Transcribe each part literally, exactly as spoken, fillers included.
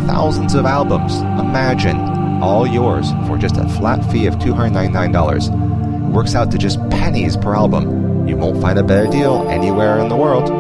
thousands of albums. Imagine, all yours for just a flat fee of two hundred ninety-nine dollars. It works out to just pennies per album. You won't find a better deal anywhere in the world.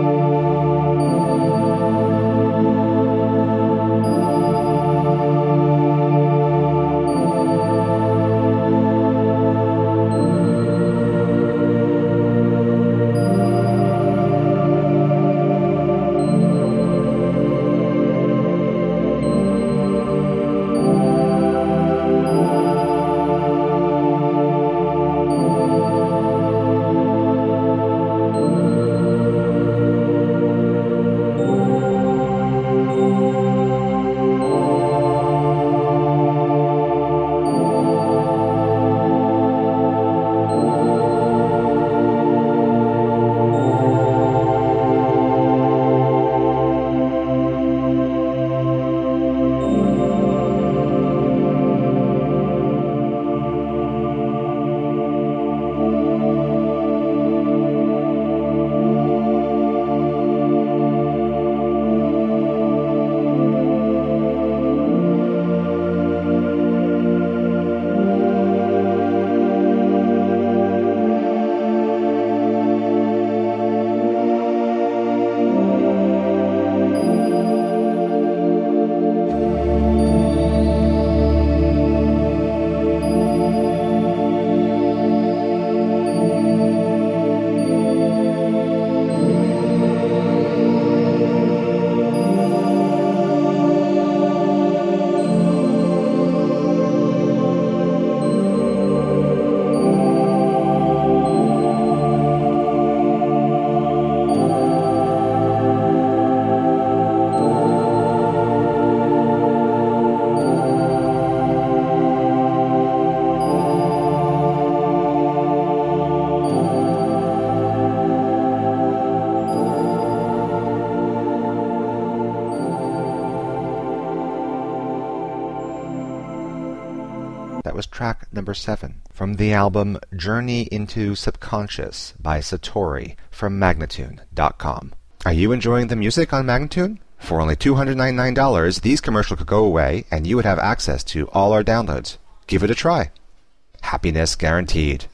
That was track number seven from the album Journey into Subconscious by Satori from Magnatune dot com. Are you enjoying the music on Magnatune? For only two hundred ninety-nine dollars, these commercials could go away and you would have access to all our downloads. Give it a try. Happiness guaranteed.